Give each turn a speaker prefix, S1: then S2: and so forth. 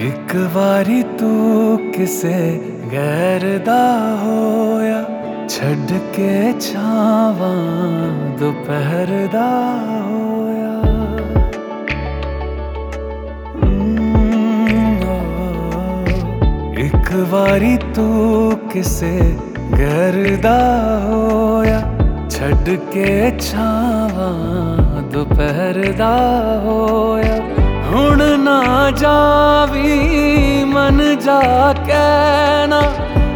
S1: एक बारी तू किसे गैर दा होया, छड़ के छावां दोपहर दा होया। एक बारी तू किसे गैर दा होया, छड़ के छावां दोपहर दा होया। हुण ना जावी मन जा कहना,